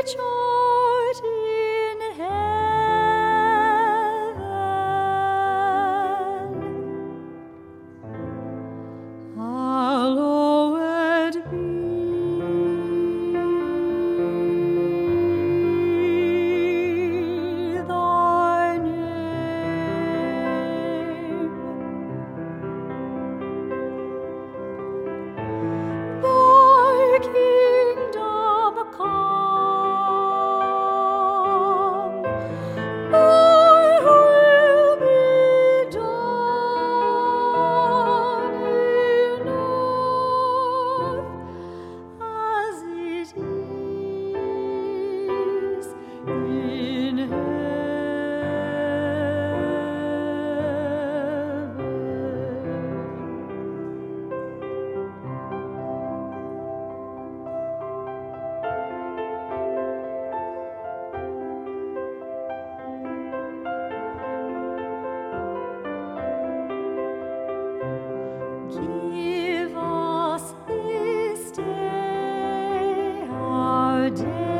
which art in heaven, hallowed be thy name. Thy kingdom come, thy will be done in earth as it is in heaven. Give us this day our daily